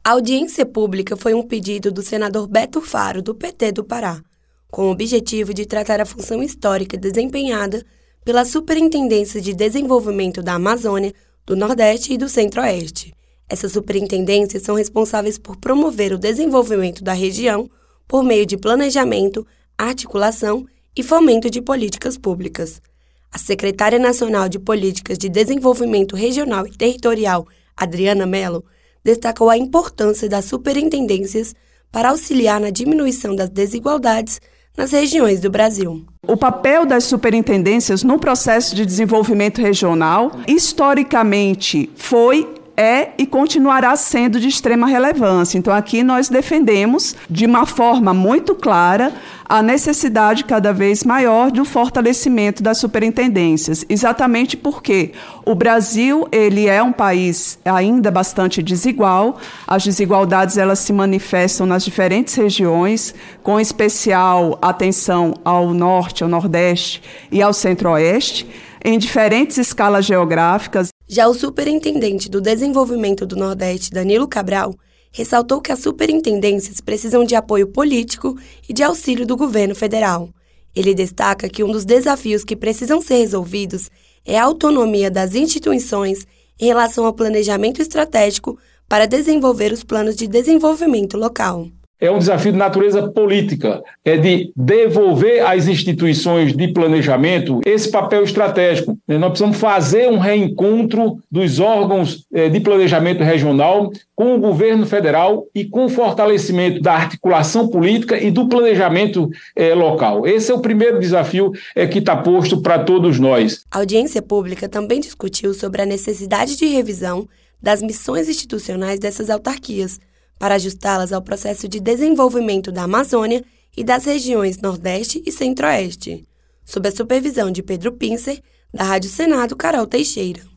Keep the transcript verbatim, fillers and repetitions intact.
A audiência pública foi um pedido do senador Beto Faro, do P T do Pará, com o objetivo de tratar a função histórica desempenhada pela Superintendência de Desenvolvimento da Amazônia, do Nordeste e do Centro-Oeste. Essas superintendências são responsáveis por promover o desenvolvimento da região por meio de planejamento, articulação e fomento de políticas públicas. A secretária nacional de Políticas de Desenvolvimento Regional e Territorial, Adriana Mello, destacou a importância das superintendências para auxiliar na diminuição das desigualdades nas regiões do Brasil. O papel das superintendências no processo de desenvolvimento regional, historicamente, foi, é e continuará sendo de extrema relevância. Então, aqui nós defendemos, de uma forma muito clara, a necessidade cada vez maior do fortalecimento das superintendências, exatamente porque o Brasil ele é um país ainda bastante desigual, as desigualdades elas se manifestam nas diferentes regiões, com especial atenção ao norte, ao nordeste e ao centro-oeste, em diferentes escalas geográficas. Já o superintendente do Desenvolvimento do Nordeste, Danilo Cabral, ressaltou que as superintendências precisam de apoio político e de auxílio do governo federal. Ele destaca que um dos desafios que precisam ser resolvidos é a autonomia das instituições em relação ao planejamento estratégico para desenvolver os planos de desenvolvimento local. É um desafio de natureza política, é de devolver às instituições de planejamento esse papel estratégico. Nós precisamos fazer um reencontro dos órgãos de planejamento regional com o governo federal e com o fortalecimento da articulação política e do planejamento local. Esse é o primeiro desafio que está posto para todos nós. A audiência pública também discutiu sobre a necessidade de revisão das missões institucionais dessas autarquias, para ajustá-las ao processo de desenvolvimento da Amazônia e das regiões Nordeste e Centro-Oeste, sob a supervisão de Pedro Pincer, da Rádio Senado, Carol Teixeira.